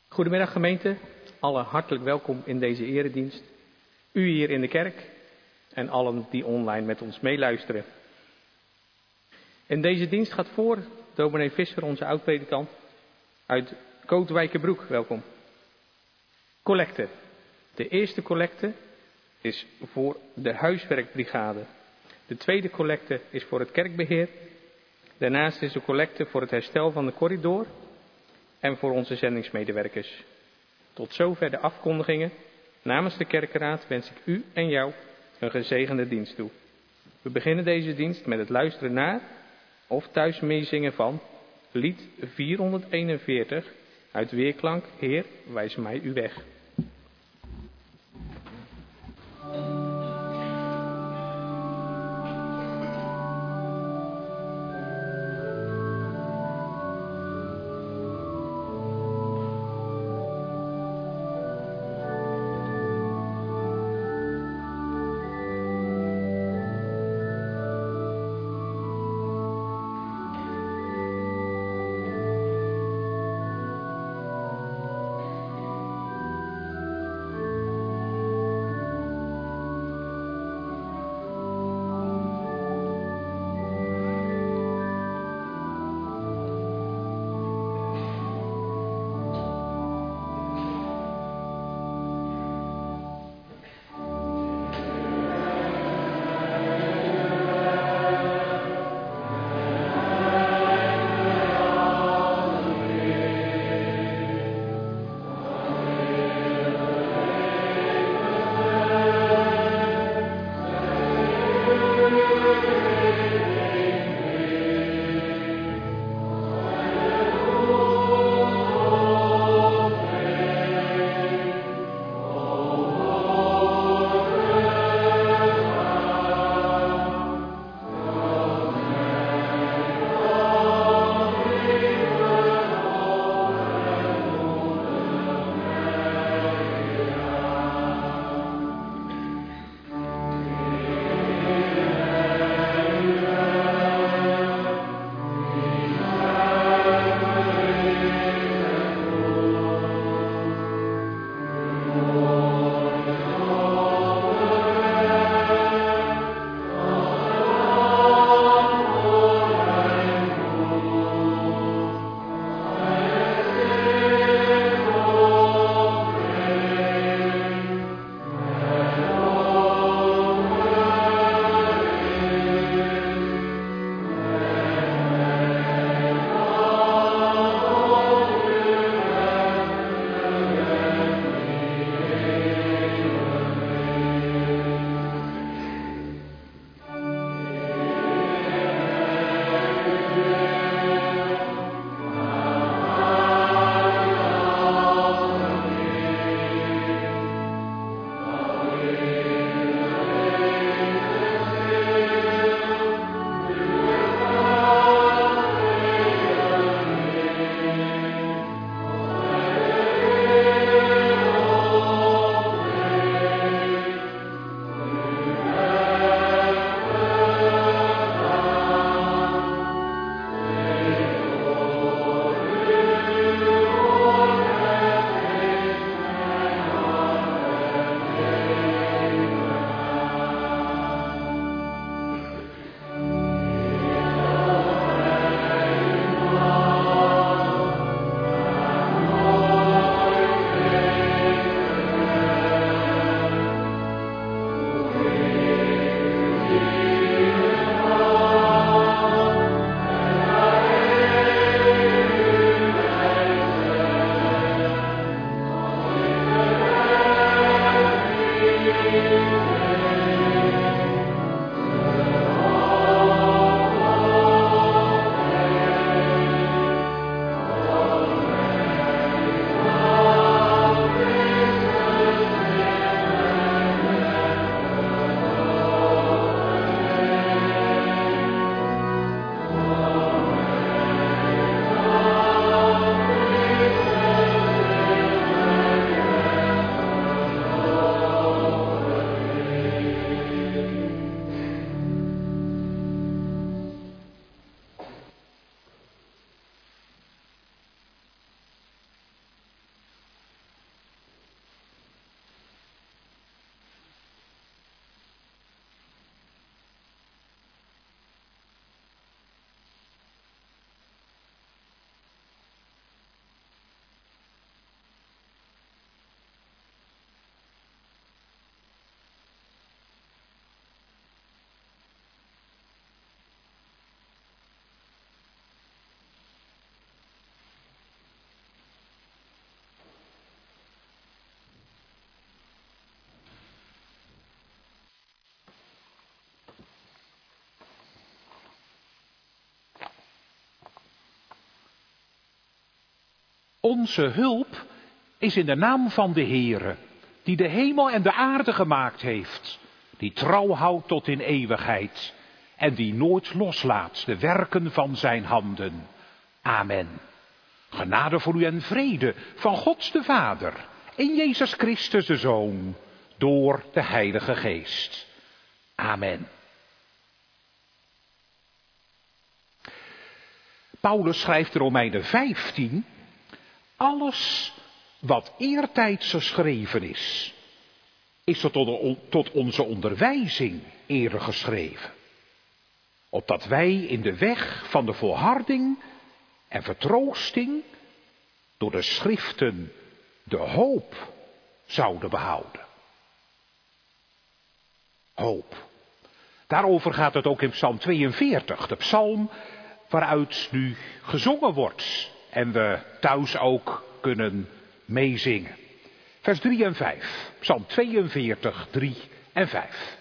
Goedemiddag gemeente, allen hartelijk welkom in deze eredienst. U hier in de kerk en allen die online met ons meeluisteren. In deze dienst gaat voor dominee Visser, onze oud-predikant, uit Kootwijkerbroek. Welkom. Collecte. De eerste collecte is voor de huiswerkbrigade. De tweede collecte is voor het kerkbeheer. Daarnaast is de collecte voor het herstel van de corridor en voor onze zendingsmedewerkers. Tot zover de afkondigingen. Namens de kerkenraad wens ik u en jou een gezegende dienst toe. We beginnen deze dienst met het luisteren naar of thuis meezingen van lied 441 uit Weerklank, Heer, wijs mij uw weg. Onze hulp is in de naam van de Heere, die de hemel en de aarde gemaakt heeft, die trouw houdt tot in eeuwigheid en die nooit loslaat de werken van zijn handen. Amen. Genade voor u en vrede van God de Vader en Jezus Christus de Zoon, door de Heilige Geest. Amen. Paulus schrijft in Romeinen 15, alles wat eertijds geschreven is tot onze onderwijzing eerder geschreven. Opdat wij in de weg van de volharding en vertroosting door de schriften de hoop zouden behouden. Hoop. Daarover gaat het ook in Psalm 42, de psalm waaruit nu gezongen wordt en we thuis ook kunnen meezingen. Vers 3 en 5, Psalm 42, 3 en 5.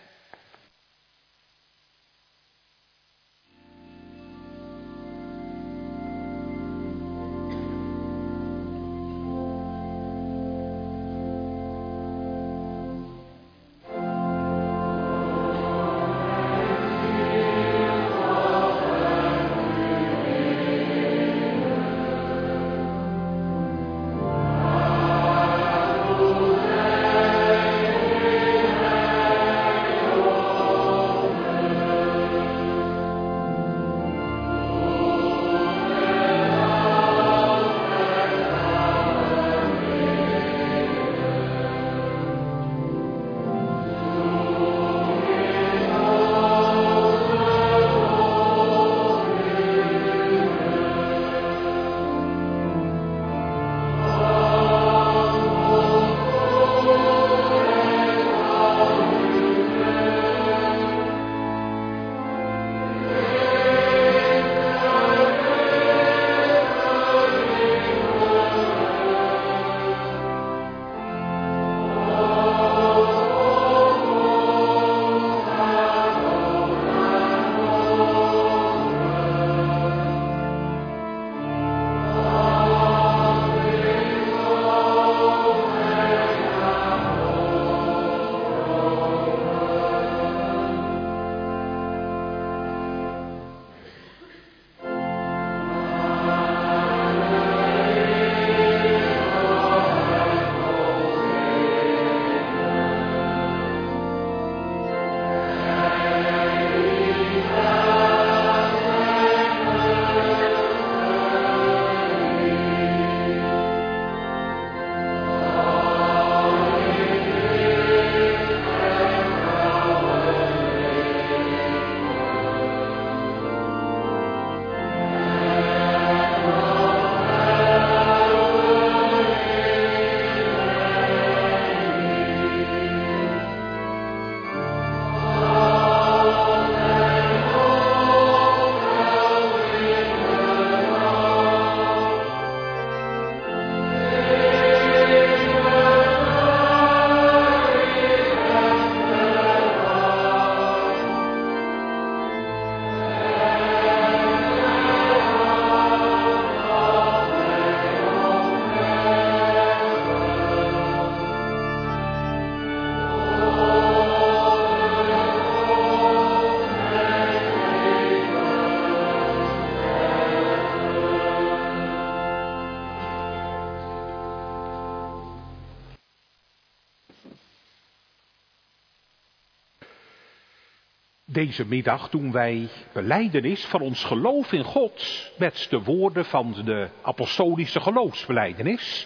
Deze middag doen wij belijdenis van ons geloof in God met de woorden van de apostolische geloofsbelijdenis.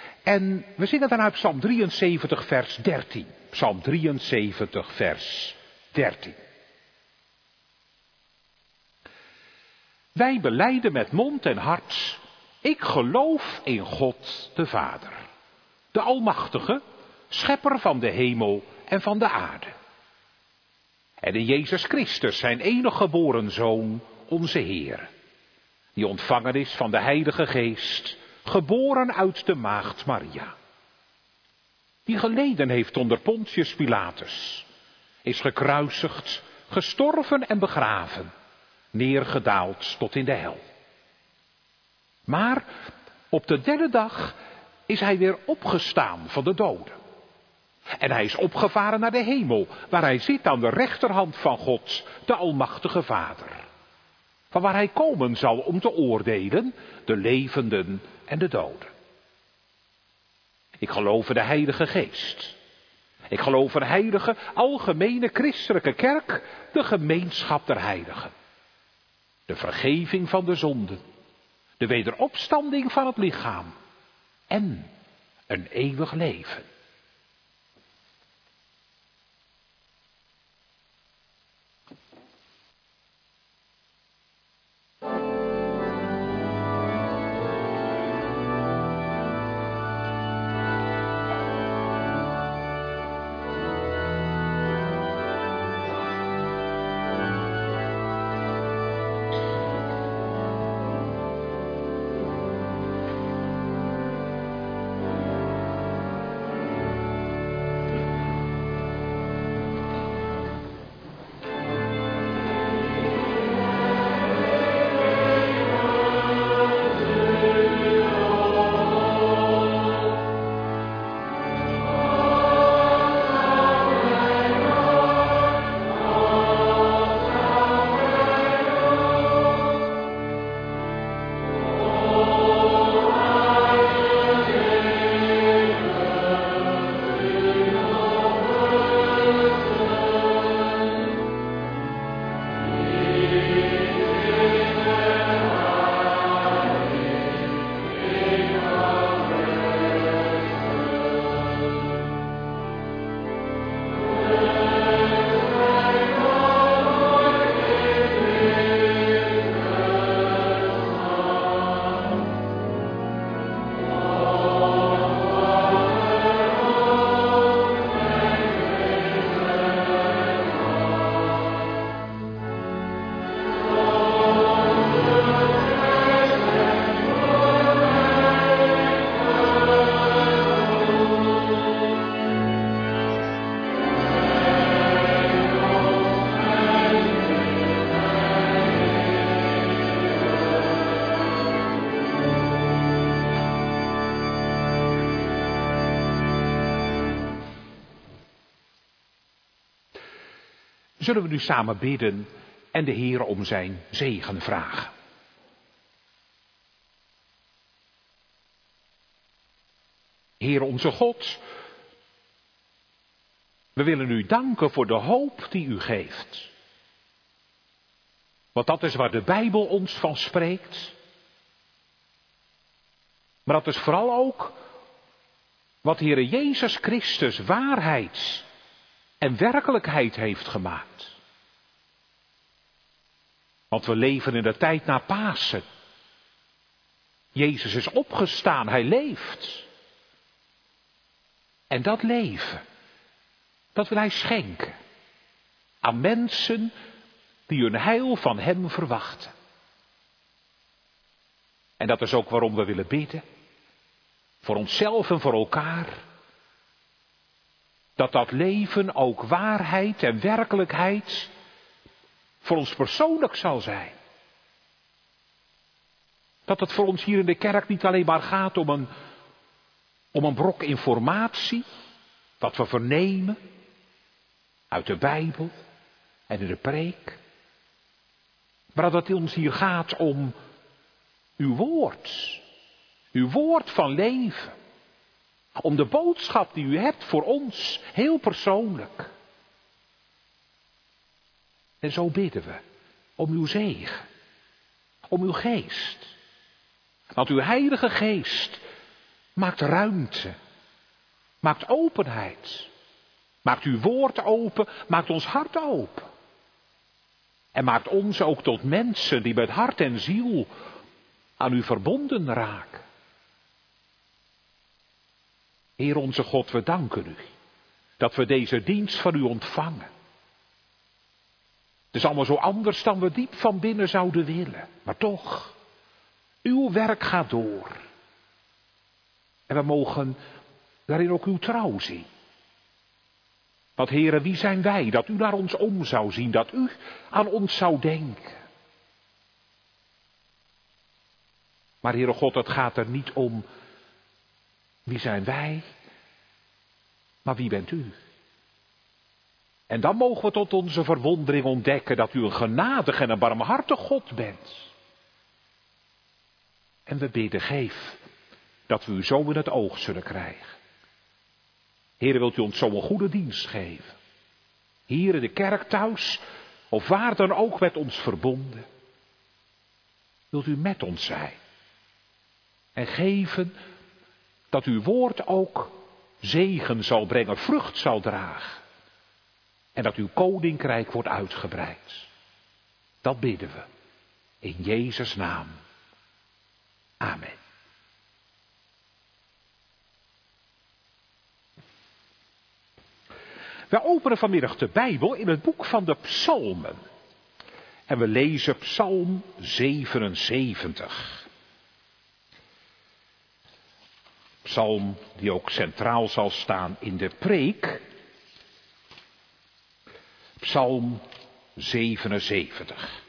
En we zingen dan uit Psalm 73 vers 13. Psalm 73 vers 13. Wij belijden met mond en hart, ik geloof in God de Vader, de Almachtige, schepper van de hemel en van de aarde. En in Jezus Christus, zijn enige geboren Zoon, onze Heer, die ontvangen is van de Heilige Geest, geboren uit de maagd Maria. Die geleden heeft onder Pontius Pilatus, is gekruisigd, gestorven en begraven, neergedaald tot in de hel. Maar Op de derde dag is hij weer opgestaan van de doden. En hij is opgevaren naar de hemel, waar hij zit aan de rechterhand van God, de Almachtige Vader. Van waar hij komen zal om te oordelen, de levenden en de doden. Ik geloof in de Heilige Geest. Ik geloof in de heilige, algemene christelijke kerk, de gemeenschap der heiligen. De vergeving van de zonden, de wederopstanding van het lichaam en een eeuwig leven. Zullen we nu samen bidden en de Heer om zijn zegen vragen. Heer onze God, we willen u danken voor de hoop die u geeft. Want dat is waar de Bijbel ons van spreekt. Maar dat is vooral ook wat Heere Jezus Christus waarheid en werkelijkheid heeft gemaakt. Want we leven in de tijd na Pasen. Jezus is opgestaan, hij leeft. En dat leven, dat wil hij schenken aan mensen die hun heil van hem verwachten. En dat is ook waarom we willen bidden, voor onszelf en voor elkaar. Dat leven ook waarheid en werkelijkheid voor ons persoonlijk zal zijn. Dat het voor ons hier in de kerk niet alleen maar gaat om een brok informatie, wat we vernemen uit de Bijbel en in de preek. Maar dat het ons hier gaat om uw woord van leven. Om de boodschap die u hebt voor ons, heel persoonlijk. En zo bidden we om uw zegen, om uw geest. Want uw Heilige Geest maakt ruimte, maakt openheid, maakt uw woord open, maakt ons hart open. En maakt ons ook tot mensen die met hart en ziel aan u verbonden raken. Heer onze God, we danken u dat we deze dienst van u ontvangen. Het is allemaal zo anders dan we diep van binnen zouden willen. Maar toch, uw werk gaat door. En we mogen daarin ook uw trouw zien. Want Heere, wie zijn wij dat u naar ons om zou zien, dat u aan ons zou denken. Maar Heere God, het gaat er niet om wie zijn wij, maar wie bent u? En dan mogen we tot onze verwondering ontdekken dat u een genadig en een barmhartig God bent. En we bidden, geef dat we u zo in het oog zullen krijgen. Heere, wilt u ons zo een goede dienst geven? Hier in de kerk thuis, of waar dan ook met ons verbonden. Wilt u met ons zijn? En geven dat uw woord ook zegen zal brengen, vrucht zal dragen. En dat uw koninkrijk wordt uitgebreid. Dat bidden we. In Jezus' naam. Amen. We openen vanmiddag de Bijbel in het boek van de Psalmen. En we lezen Psalm 77. Psalm die ook centraal zal staan in de preek. Psalm 77.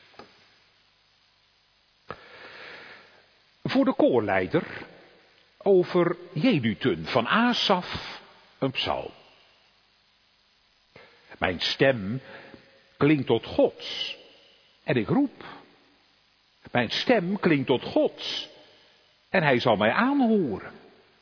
Voor de koorleider over Jedutun van Asaf een psalm. Mijn stem klinkt tot Gods en ik roep. Mijn stem klinkt tot Gods en hij zal mij aanhoren.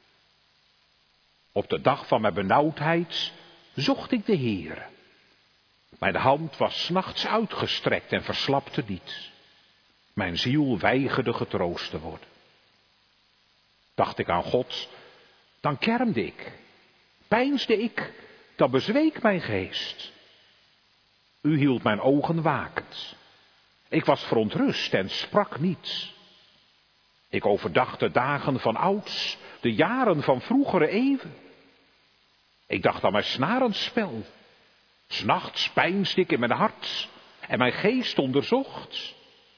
Op de dag van mijn benauwdheid zocht ik de Heere. Mijn hand was 's nachts uitgestrekt en verslapte niet. Mijn ziel weigerde getroost te worden. Dacht ik aan God, dan kermde ik. Peinsde ik, dan bezweek mijn geest. U hield mijn ogen wakend. Ik was verontrust en sprak niet. Ik overdacht de dagen van ouds, de jaren van vroegere eeuwen. Ik dacht aan mijn snarenspel. 's Nachts peinsde ik in mijn hart en mijn geest onderzocht.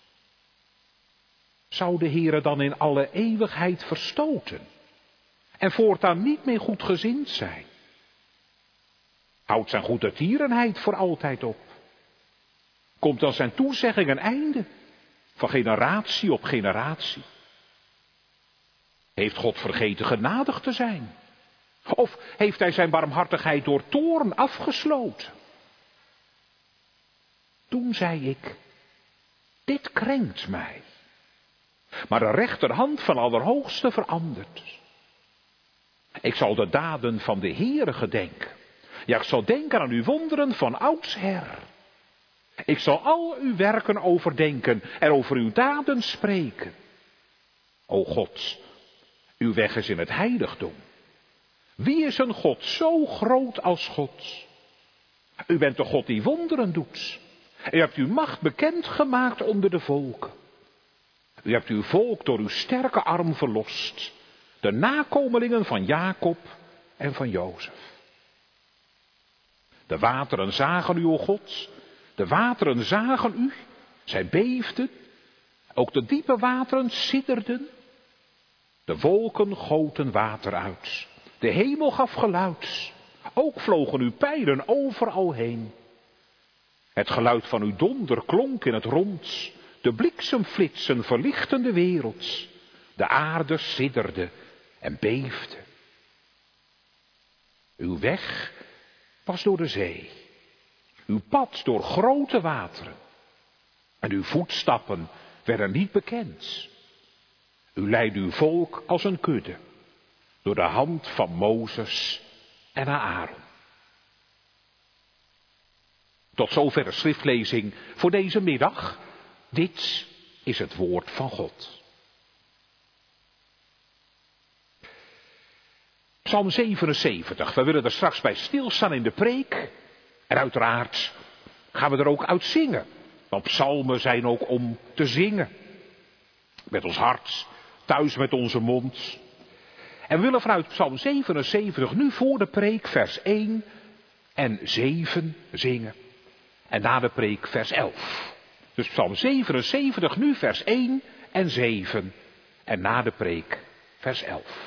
Zou de Heere dan in alle eeuwigheid verstoten en voortaan niet meer goedgezind zijn? Houdt zijn goede tierenheid voor altijd op? Komt dan zijn toezegging een einde, van generatie op generatie? Heeft God vergeten genadig te zijn? Of heeft hij zijn barmhartigheid door toorn afgesloten? Toen zei ik, dit krenkt mij. Maar de rechterhand van Allerhoogste verandert. Ik zal de daden van de Heere gedenken. Ja, ik zal denken aan uw wonderen van oudsher. Ik zal al uw werken overdenken en over uw daden spreken. O God, uw weg is in het heiligdom. Wie is een God zo groot als God? U bent de God die wonderen doet. U hebt uw macht bekendgemaakt onder de volken. U hebt uw volk door uw sterke arm verlost. De nakomelingen van Jacob en van Jozef. De wateren zagen u, o God. De wateren zagen u. Zij beefden. Ook de diepe wateren sidderden. De wolken goten water uit. De hemel gaf geluid. Ook vlogen uw pijlen overal heen. Het geluid van uw donder klonk in het rond. De bliksemflitsen verlichten de wereld. De aarde sidderde en beefde. Uw weg was door de zee. Uw pad door grote wateren. En uw voetstappen werden niet bekend. U leidde uw volk als een kudde. Door de hand van Mozes en Aaron. Tot zover de schriftlezing voor deze middag. Dit is het woord van God. Psalm 77. We willen er straks bij stilstaan in de preek. En uiteraard gaan we er ook uit zingen. Want psalmen zijn ook om te zingen. Met ons hart, thuis met onze mond. En we willen vanuit Psalm 77 nu voor de preek vers 1 en 7 zingen. En na de preek vers 11. Dus Psalm 77 nu vers 1 en 7. En na de preek vers 11.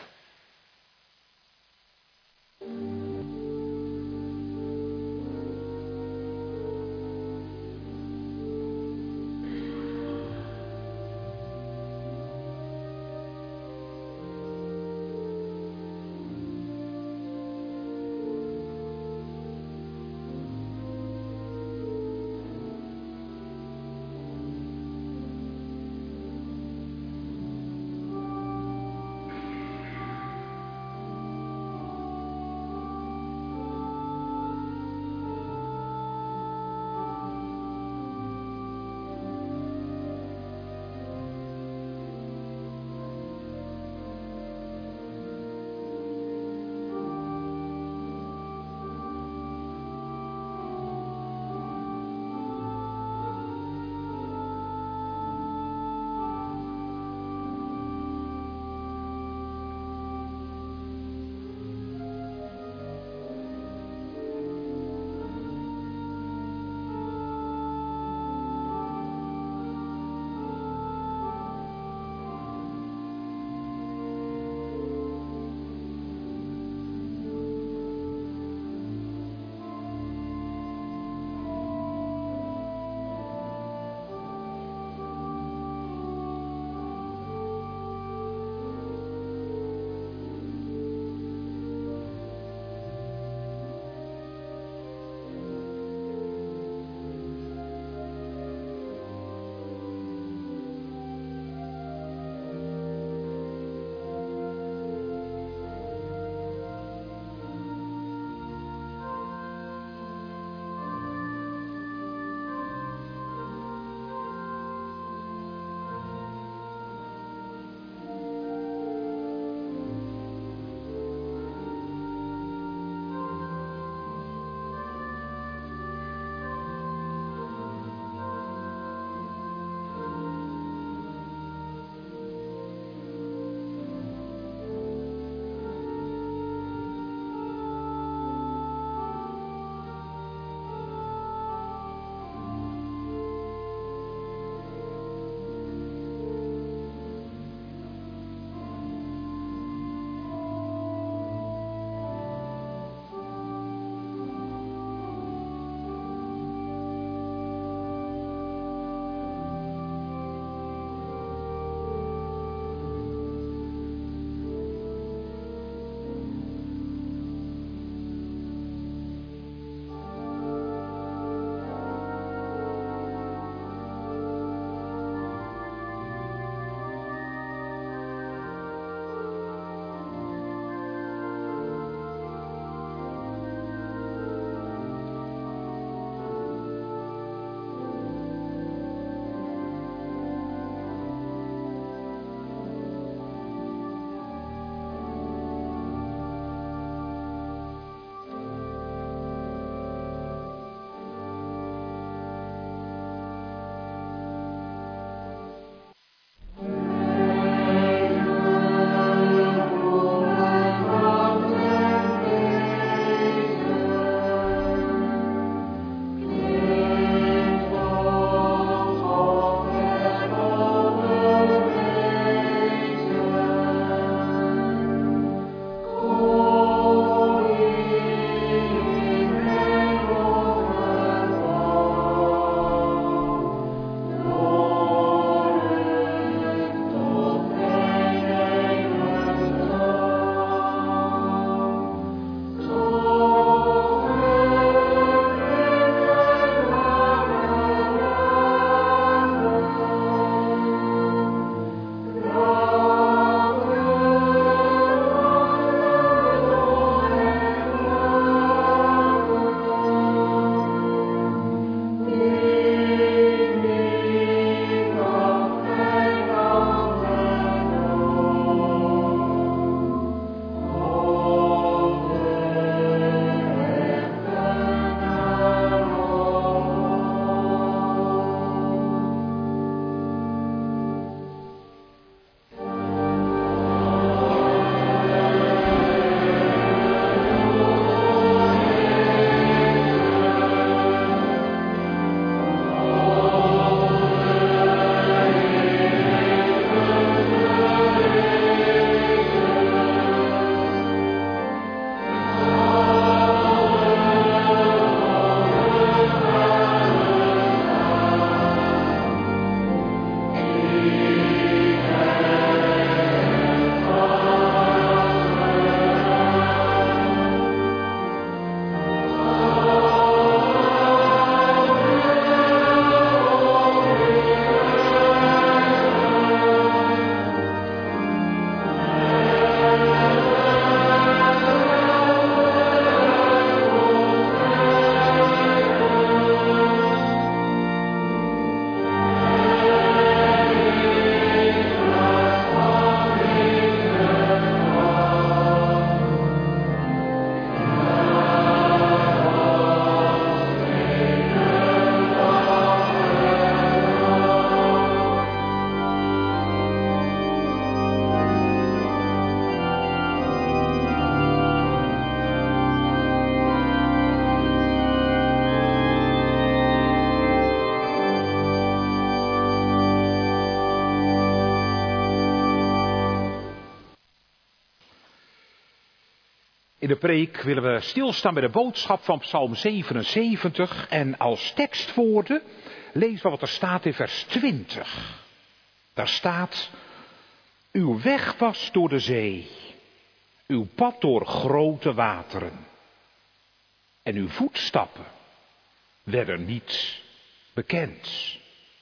In de preek willen we stilstaan bij de boodschap van Psalm 77 en als tekstwoorden lezen we wat er staat in vers 20. Daar staat: uw weg was door de zee, uw pad door grote wateren en uw voetstappen werden niet bekend.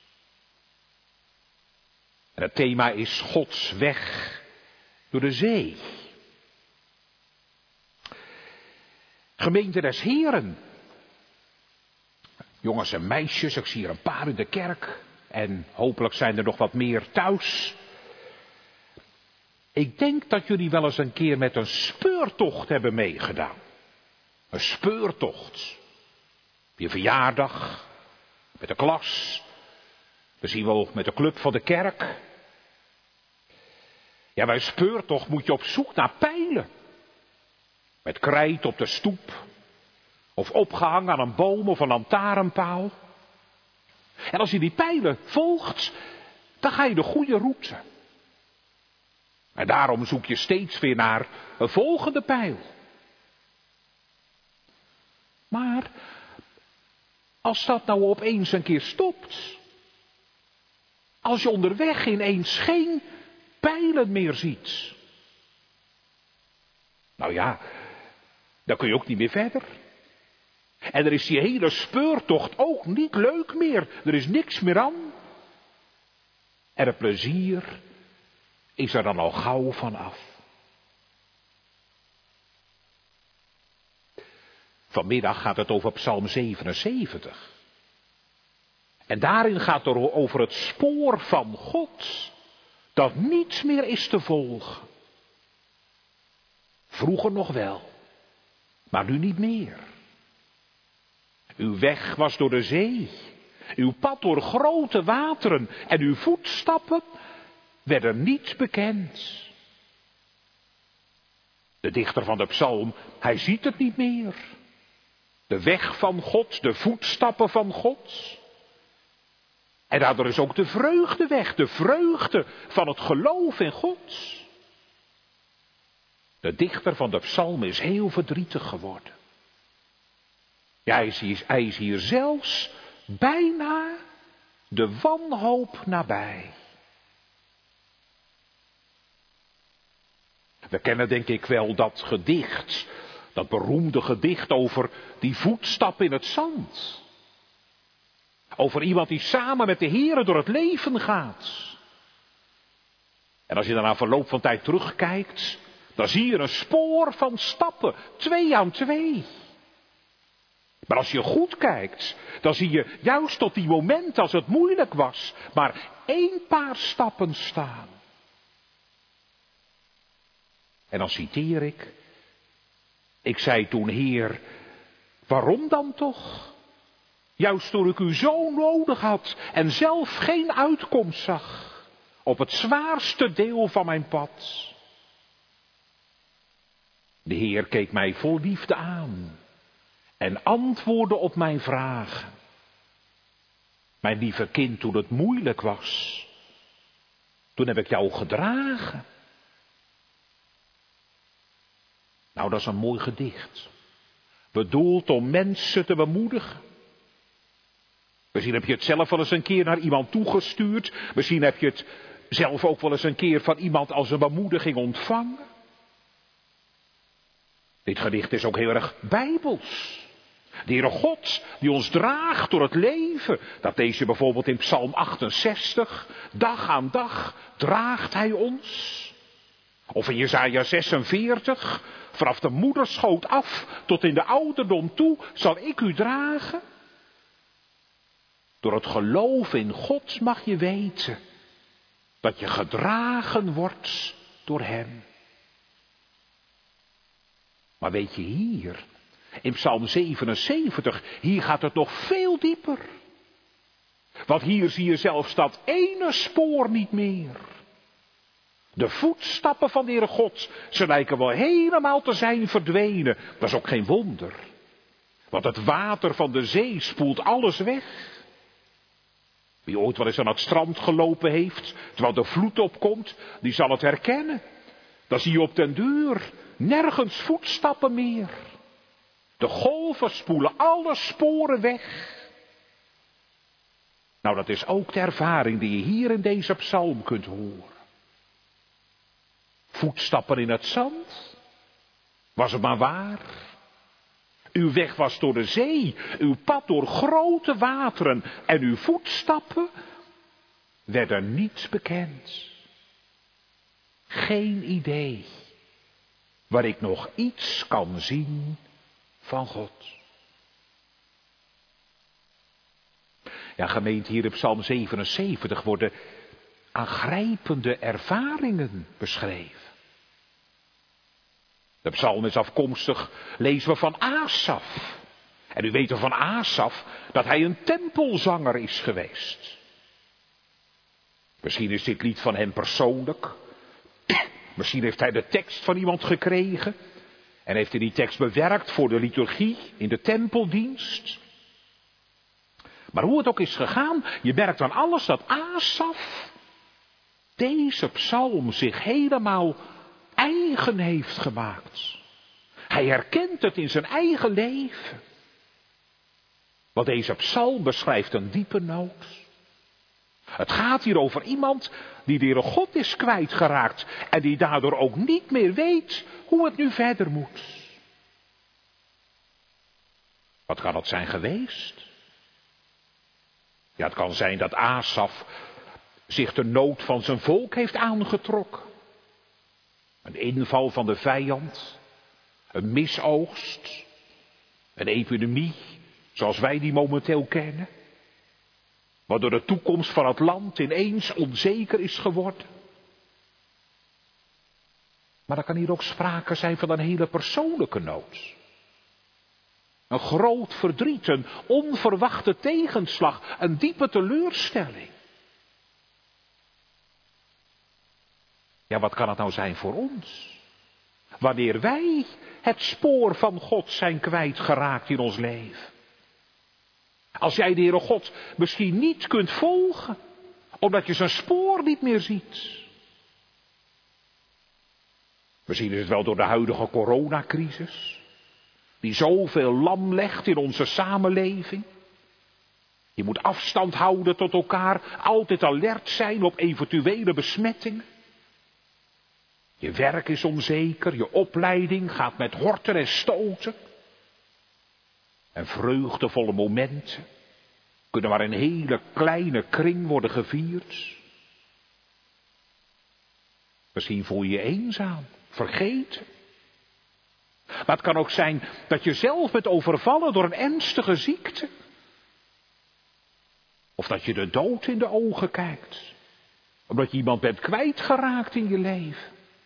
En het thema is Gods weg door de zee. Gemeente des Heren. Jongens en meisjes, ik zie hier een paar in de kerk. En hopelijk zijn er nog wat meer thuis. Ik denk dat jullie wel eens een keer met een speurtocht hebben meegedaan. Een speurtocht. Op je verjaardag. Met de klas. Misschien wel met de club van de kerk. Ja, bij een speurtocht moet je op zoek naar pijlen. Met krijt op de stoep. Of opgehangen aan een boom of een lantaarnpaal. En als je die pijlen volgt, dan ga je de goede route. En daarom zoek je steeds weer naar een volgende pijl. Maar als dat nou opeens een keer stopt. Als je onderweg ineens geen pijlen meer ziet. Nou ja, dan kun je ook niet meer verder. En er is die hele speurtocht ook niet leuk meer. Er is niks meer aan. En het plezier is er dan al gauw van af. Vanmiddag gaat het over Psalm 77. En daarin gaat het over het spoor van God. Dat niets meer is te volgen. Vroeger nog wel. Maar nu niet meer. Uw weg was door de zee. Uw pad door grote wateren. En uw voetstappen werden niet bekend. De dichter van de psalm, hij ziet het niet meer. De weg van God, de voetstappen van God. En daardoor is ook de vreugde weg. De vreugde van het geloof in God. De dichter van de psalm is heel verdrietig geworden. Ja, hij is hier zelfs bijna de wanhoop nabij. We kennen denk ik wel dat gedicht, dat beroemde gedicht over die voetstap in het zand. Over iemand die samen met de Heere door het leven gaat. En als je dan na verloop van tijd terugkijkt, dan zie je een spoor van stappen, 2 aan 2. Maar als je goed kijkt, dan zie je juist tot die momenten als het moeilijk was, maar 1 paar stappen staan. En dan citeer ik. Ik zei toen, Heer, waarom dan toch? Juist toen ik u zo nodig had en zelf geen uitkomst zag. Op het zwaarste deel van mijn pad. De Heer keek mij vol liefde aan. En antwoordde op mijn vragen. Mijn lieve kind, toen het moeilijk was. Toen heb ik jou gedragen. Nou, dat is een mooi gedicht. Bedoeld om mensen te bemoedigen. Misschien heb je het zelf wel eens een keer naar iemand toegestuurd. Misschien heb je het zelf ook wel eens een keer van iemand als een bemoediging ontvangen. Dit gedicht is ook heel erg bijbels. De Heere God die ons draagt door het leven. Dat lees je bijvoorbeeld in Psalm 68. Dag aan dag draagt Hij ons. Of in Jesaja 46. Vanaf de moederschoot af tot in de ouderdom toe zal ik u dragen. Door het geloof in God mag je weten dat je gedragen wordt door Hem. Maar weet je hier, in Psalm 77, hier gaat het nog veel dieper. Want hier zie je zelfs dat ene spoor niet meer. De voetstappen van de Heere God, ze lijken wel helemaal te zijn verdwenen. Dat is ook geen wonder. Want het water van de zee spoelt alles weg. Wie ooit wel eens aan het strand gelopen heeft, terwijl de vloed opkomt, die zal het herkennen. Dan zie je op den duur Nergens voetstappen meer. De golven spoelen alle sporen weg. Nou, dat is ook de ervaring die je hier in deze psalm kunt horen. Voetstappen in het zand? Was het maar waar? Uw weg was door de zee, uw pad door grote wateren en uw voetstappen werden niet bekend. Geen idee waar ik nog iets kan zien van God. Ja, gemeente, hier in Psalm 77 worden aangrijpende ervaringen beschreven. De psalm is afkomstig, lezen we, van Asaf. En u weet er van Asaf dat hij een tempelzanger is geweest. Misschien is dit lied van hem persoonlijk. Misschien heeft hij de tekst van iemand gekregen. En heeft hij die tekst bewerkt voor de liturgie in de tempeldienst. Maar hoe het ook is gegaan, je merkt aan alles dat Asaf deze psalm zich helemaal eigen heeft gemaakt. Hij herkent het in zijn eigen leven. Want deze psalm beschrijft een diepe nood. Het gaat hier over iemand die de Heere God is kwijtgeraakt en die daardoor ook niet meer weet hoe het nu verder moet. Wat kan het zijn geweest? Ja, het kan zijn dat Asaf zich de nood van zijn volk heeft aangetrokken. Een inval van de vijand, een misoogst, een epidemie zoals wij die momenteel kennen. Waardoor de toekomst van het land ineens onzeker is geworden. Maar er kan hier ook sprake zijn van een hele persoonlijke nood. Een groot verdriet, een onverwachte tegenslag, een diepe teleurstelling. Ja, wat kan het nou zijn voor ons? Wanneer wij het spoor van God zijn kwijtgeraakt in ons leven. Als jij de Heere God misschien niet kunt volgen, omdat je zijn spoor niet meer ziet. Misschien is het wel door de huidige coronacrisis, die zoveel lam legt in onze samenleving. Je moet afstand houden tot elkaar, altijd alert zijn op eventuele besmettingen. Je werk is onzeker, je opleiding gaat met horten en stoten. En vreugdevolle momenten kunnen maar in een hele kleine kring worden gevierd. Misschien voel je je eenzaam, vergeten. Maar het kan ook zijn dat je zelf bent overvallen door een ernstige ziekte. Of dat je de dood in de ogen kijkt. Omdat je iemand bent kwijtgeraakt in je leven.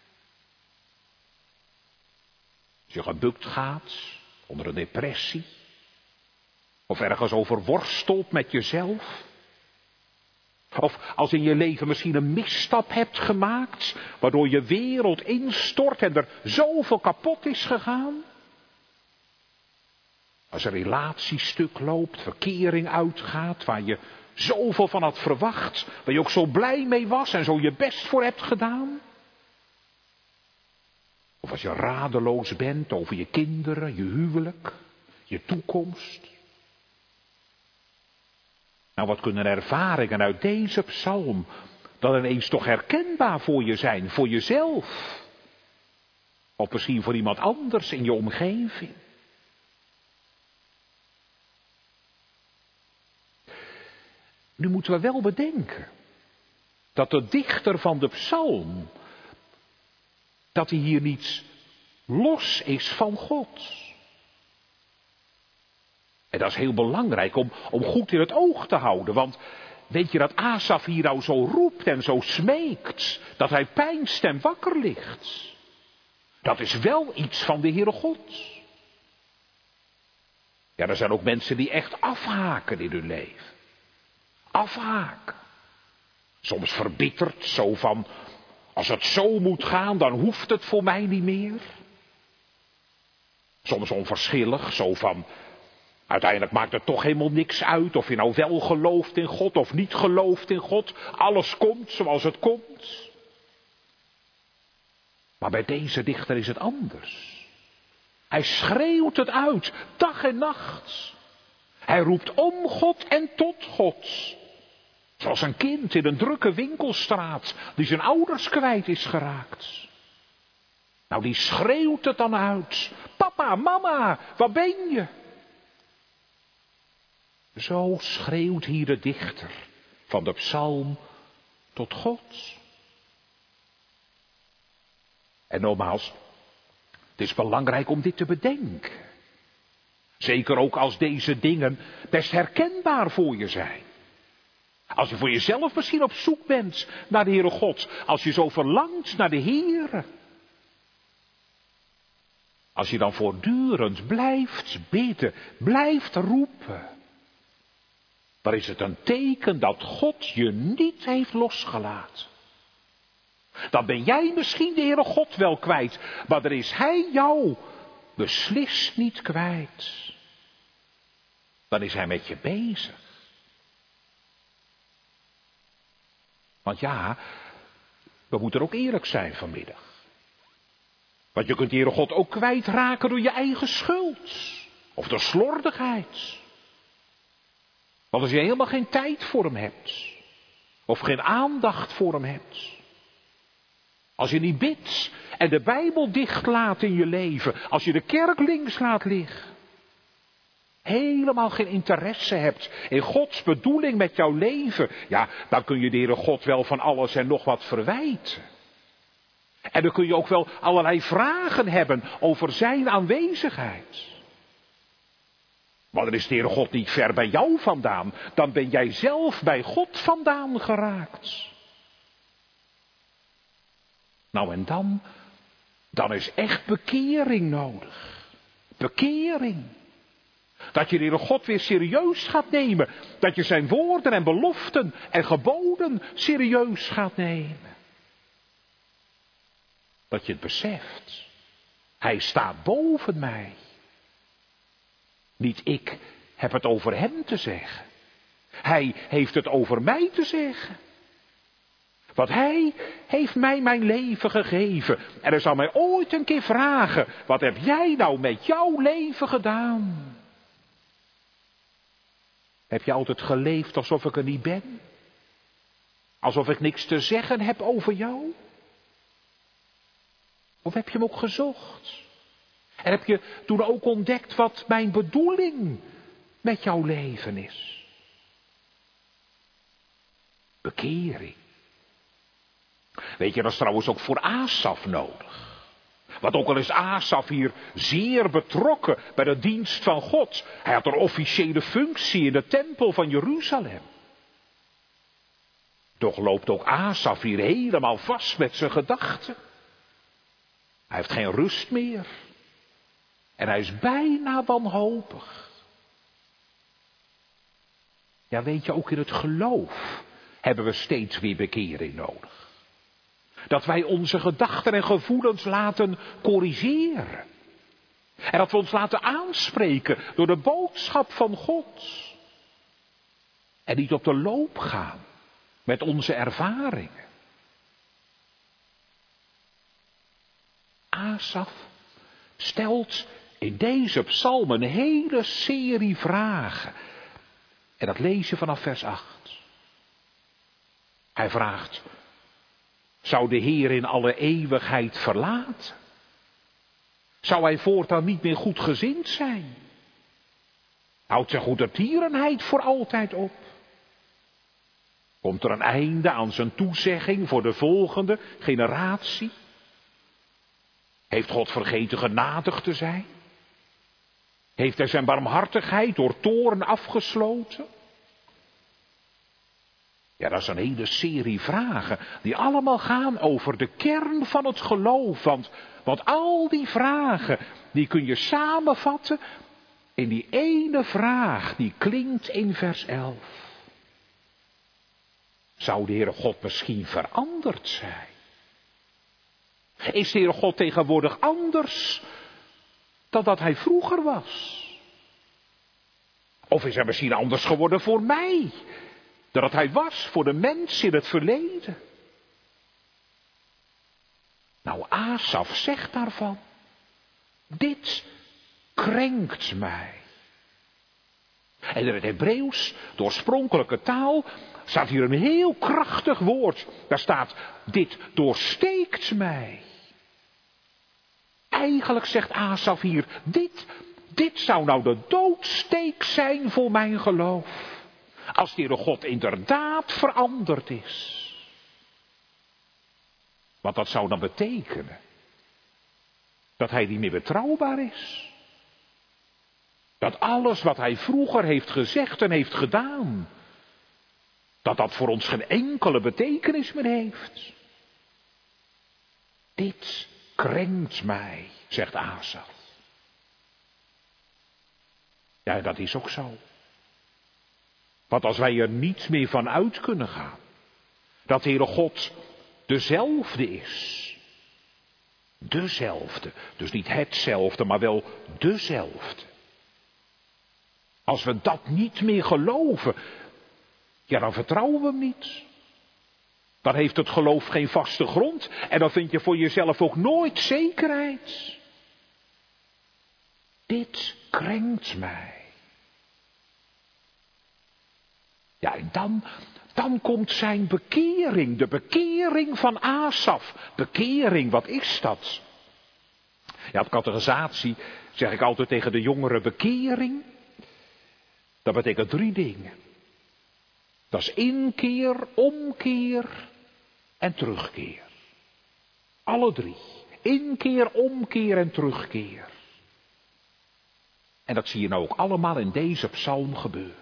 Als je gebukt gaat onder een depressie. Of ergens over worstelt met jezelf. Of als in je leven misschien een misstap hebt gemaakt, waardoor je wereld instort en er zoveel kapot is gegaan. Als een relatie stuk loopt, verkering uitgaat, waar je zoveel van had verwacht, waar je ook zo blij mee was en zo je best voor hebt gedaan. Of als je radeloos bent over je kinderen, je huwelijk, je toekomst. Nou, wat kunnen ervaringen uit deze psalm dan ineens toch herkenbaar voor je zijn, voor jezelf? Of misschien voor iemand anders in je omgeving? Nu moeten we wel bedenken dat de dichter van de psalm, dat hij hier niet los is van God. En dat is heel belangrijk om goed in het oog te houden. Want weet je dat Asaf hier nou zo roept en zo smeekt, dat hij peinst en wakker ligt? Dat is wel iets van de Heere God. Ja, er zijn ook mensen die echt afhaken in hun leven. Afhaken. Soms verbitterd, zo van, als het zo moet gaan, dan hoeft het voor mij niet meer. Soms onverschillig, zo van, uiteindelijk maakt het toch helemaal niks uit of je nou wel gelooft in God of niet gelooft in God. Alles komt zoals het komt. Maar bij deze dichter is het anders. Hij schreeuwt het uit, dag en nacht. Hij roept om God en tot God. Zoals een kind in een drukke winkelstraat die zijn ouders kwijt is geraakt. Nou, die schreeuwt het dan uit. Papa, mama, waar ben je? Zo schreeuwt hier de dichter van de psalm tot God. En nogmaals, het is belangrijk om dit te bedenken. Zeker ook als deze dingen best herkenbaar voor je zijn. Als je voor jezelf misschien op zoek bent naar de Heere God. Als je zo verlangt naar de Heere. Als je dan voortdurend blijft bidden, blijft roepen. Dan is het een teken dat God je niet heeft losgelaten. Dan ben jij misschien de Heere God wel kwijt, maar dan is Hij jou beslist niet kwijt. Dan is Hij met je bezig. Want ja, we moeten ook eerlijk zijn vanmiddag. Want je kunt de Heere God ook kwijtraken door je eigen schuld. Of door slordigheid. Want als je helemaal geen tijd voor hem hebt. Of geen aandacht voor hem hebt. Als je niet bidt en de Bijbel dichtlaat in je leven. Als je de kerk links laat liggen. Helemaal geen interesse hebt in Gods bedoeling met jouw leven. Ja, dan kun je de Heere God wel van alles en nog wat verwijten. En dan kun je ook wel allerlei vragen hebben over zijn aanwezigheid. Maar dan is de Heere God niet ver bij jou vandaan. Dan ben jij zelf bij God vandaan geraakt. Nou en dan is echt bekering nodig. Bekering. Dat je de Heere God weer serieus gaat nemen. Dat je zijn woorden en beloften en geboden serieus gaat nemen. Dat je het beseft. Hij staat boven mij. Niet ik heb het over hem te zeggen. Hij heeft het over mij te zeggen. Want hij heeft mij mijn leven gegeven. En hij zal mij ooit een keer vragen. Wat heb jij nou met jouw leven gedaan? Heb je altijd geleefd alsof ik er niet ben? Alsof ik niks te zeggen heb over jou? Of heb je hem ook gezocht? En heb je toen ook ontdekt wat mijn bedoeling met jouw leven is? Bekering. Weet je, dat is trouwens ook voor Asaf nodig. Want ook al is Asaf hier zeer betrokken bij de dienst van God. Hij had een officiële functie in de tempel van Jeruzalem. Toch loopt ook Asaf hier helemaal vast met zijn gedachten. Hij heeft geen rust meer. En hij is bijna wanhopig. Ja, weet je, ook in het geloof hebben we steeds weer bekering nodig. Dat wij onze gedachten en gevoelens laten corrigeren. En dat we ons laten aanspreken door de boodschap van God. En niet op de loop gaan met onze ervaringen. Asaf stelt in deze psalm een hele serie vragen. En dat lees je vanaf vers 8. Hij vraagt: zou de Heer in alle eeuwigheid verlaten? Zou hij voortaan niet meer goedgezind zijn? Houdt zijn goedertierenheid voor altijd op? Komt er een einde aan zijn toezegging voor de volgende generatie? Heeft God vergeten genadig te zijn? Heeft hij zijn barmhartigheid door toorn afgesloten? Ja, dat is een hele serie vragen die allemaal gaan over de kern van het geloof. Want al die vragen, die kun je samenvatten in die ene vraag die klinkt in vers 11. Zou de Heere God misschien veranderd zijn? Is de Heere God tegenwoordig anders dan dat hij vroeger was? Of is hij misschien anders geworden voor mij dan dat hij was voor de mens in het verleden? Nou, Asaf zegt daarvan, dit krenkt mij. En in het Hebreeuws, de oorspronkelijke taal, staat hier een heel krachtig woord. Daar staat, dit doorsteekt mij. Eigenlijk zegt Asaf hier, dit zou nou de doodsteek zijn voor mijn geloof. Als de Heere God inderdaad veranderd is. Want dat zou dan betekenen dat hij niet meer betrouwbaar is. Dat alles wat hij vroeger heeft gezegd en heeft gedaan, dat voor ons geen enkele betekenis meer heeft. Dit krenkt mij, zegt Asaf. Ja, dat is ook zo. Want als wij er niet meer van uit kunnen gaan, dat de Heere God dezelfde is. Dezelfde. Dus niet hetzelfde, maar wel dezelfde. Als we dat niet meer geloven, ja, dan vertrouwen we hem niet. Dan heeft het geloof geen vaste grond en dan vind je voor jezelf ook nooit zekerheid. Dit krenkt mij. Ja, en dan komt zijn bekering, de bekering van Asaf. Bekering, wat is dat? Ja, op catechisatie zeg ik altijd tegen de jongeren, bekering, dat betekent 3 dingen. Dat is inkeer, omkeer en terugkeer. Alle 3. Inkeer, omkeer en terugkeer. En dat zie je nou ook allemaal in deze psalm gebeuren.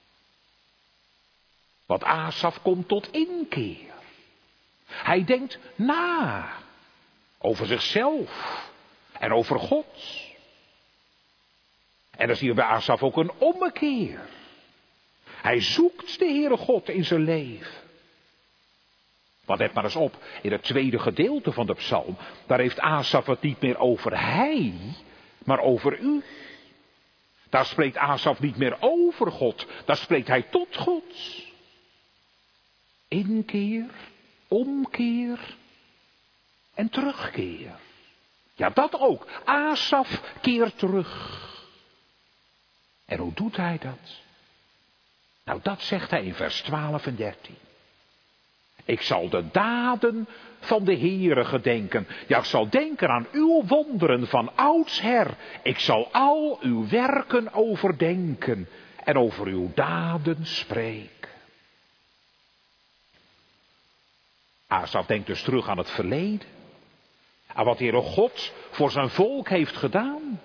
Want Asaf komt tot inkeer. Hij denkt na over zichzelf en over God. En dan zie je bij Asaf ook een ommekeer. Hij zoekt de Heere God in zijn leven. Want let maar eens op, in het tweede gedeelte van de psalm, daar heeft Asaf het niet meer over hij, maar over u. Daar spreekt Asaf niet meer over God, daar spreekt hij tot God. Inkeer, omkeer en terugkeer. Ja, dat ook. Asaf keert terug. En hoe doet hij dat? Nou, dat zegt hij in vers 12 en 13. Ik zal de daden van de Heere gedenken. Ja, ik zal denken aan uw wonderen van oudsher. Ik zal al uw werken overdenken en over uw daden spreken. Asaf denkt dus terug aan het verleden. Aan wat de Heere God voor zijn volk heeft gedaan.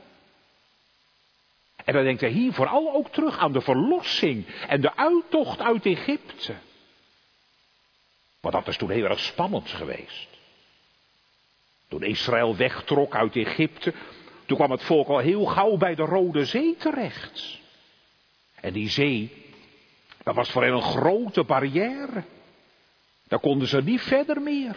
En dan denkt hij hier vooral ook terug aan de verlossing en de uittocht uit Egypte. Want dat is toen heel erg spannend geweest. Toen Israël wegtrok uit Egypte, toen kwam het volk al heel gauw bij de Rode Zee terecht. En die zee, dat was voor hen een grote barrière. Daar konden ze niet verder meer.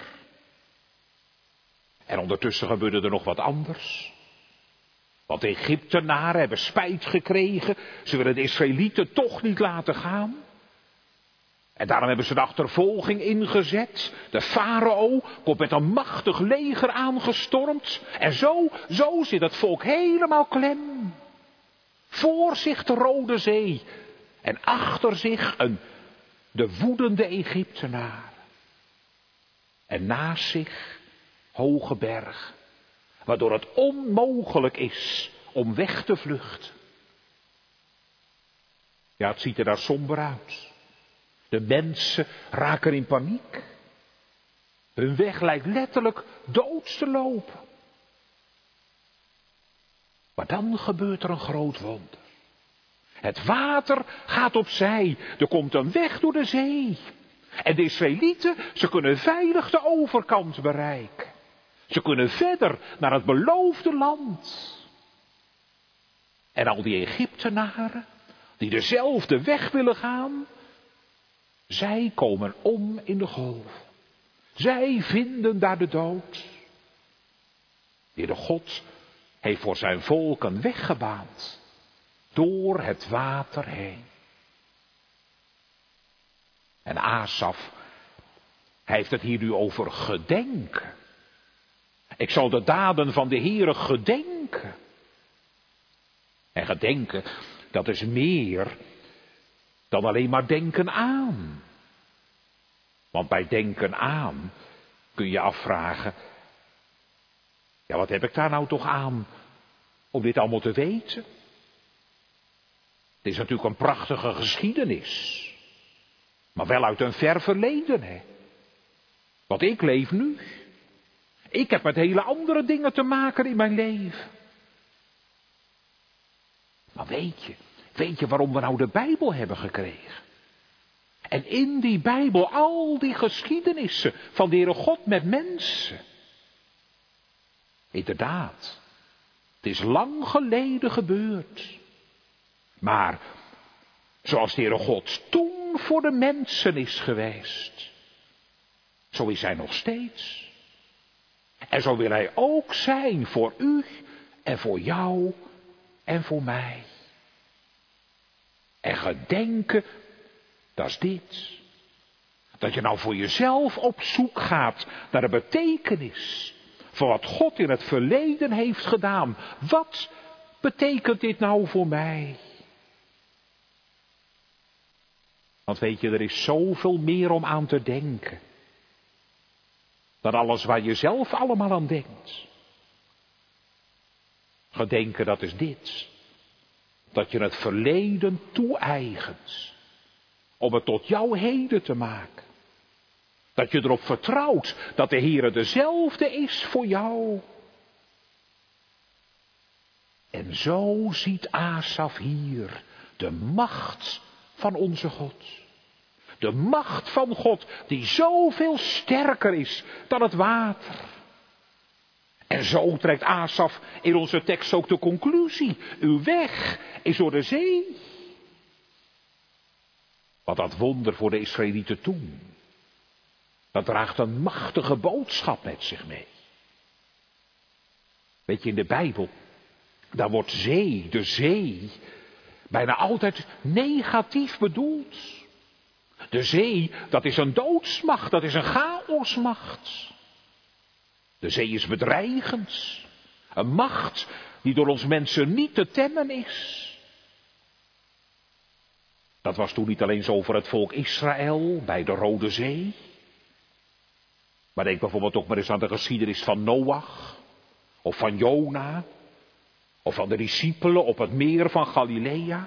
En ondertussen gebeurde er nog wat anders. Want de Egyptenaren hebben spijt gekregen. Ze willen de Israëlieten toch niet laten gaan. En daarom hebben ze de achtervolging ingezet. De farao komt met een machtig leger aangestormd. En zo zit het volk helemaal klem. Voor zich de Rode Zee. En achter zich de woedende Egyptenaren. En naast zich hoge bergen. Waardoor het onmogelijk is om weg te vluchten. Ja, het ziet er daar somber uit. De mensen raken in paniek. Hun weg lijkt letterlijk dood te lopen. Maar dan gebeurt er een groot wonder. Het water gaat opzij. Er komt een weg door de zee. En de Israëlieten, ze kunnen veilig de overkant bereiken. Ze kunnen verder naar het beloofde land. En al die Egyptenaren, die dezelfde weg willen gaan, zij komen om in de golf. Zij vinden daar de dood. De Heere God heeft voor zijn volk een weg gebaand. Door het water heen. En Asaf, hij heeft het hier nu over gedenken. Ik zal de daden van de Heere gedenken. En gedenken, dat is meer dan alleen maar denken aan. Want bij denken aan kun je afvragen, ja, wat heb ik daar nou toch aan om dit allemaal te weten? Het is natuurlijk een prachtige geschiedenis, maar wel uit een ver verleden, hè. Want ik leef nu. Ik heb met hele andere dingen te maken in mijn leven. Maar weet je waarom we nou de Bijbel hebben gekregen? En in die Bijbel al die geschiedenissen van de Heere God met mensen. Inderdaad, het is lang geleden gebeurd. Maar zoals de Heere God toen voor de mensen is geweest, zo is Hij nog steeds. En zo wil Hij ook zijn voor u en voor jou en voor mij. En gedenken, dat is dit. Dat je nou voor jezelf op zoek gaat naar de betekenis van wat God in het verleden heeft gedaan. Wat betekent dit nou voor mij? Want weet je, er is zoveel meer om aan te denken dan alles waar je zelf allemaal aan denkt. Gedenken, dat is dit. Dat je het verleden toe-eigent. Om het tot jouw heden te maken. Dat je erop vertrouwt dat de Heere dezelfde is voor jou. En zo ziet Asaf hier de macht van onze God. De macht van God die zoveel sterker is dan het water. En zo trekt Asaf in onze tekst ook de conclusie. Uw weg is door de zee. Wat dat wonder voor de Israëlieten toen. Dat draagt een machtige boodschap met zich mee. Weet je, in de Bijbel, daar wordt zee, de zee, bijna altijd negatief bedoeld. De zee, dat is een doodsmacht, dat is een chaosmacht. De zee is bedreigend. Een macht die door ons mensen niet te temmen is. Dat was toen niet alleen zo voor het volk Israël bij de Rode Zee. Maar denk bijvoorbeeld ook maar eens aan de geschiedenis van Noach. Of van Jona. Of van de discipelen op het meer van Galilea.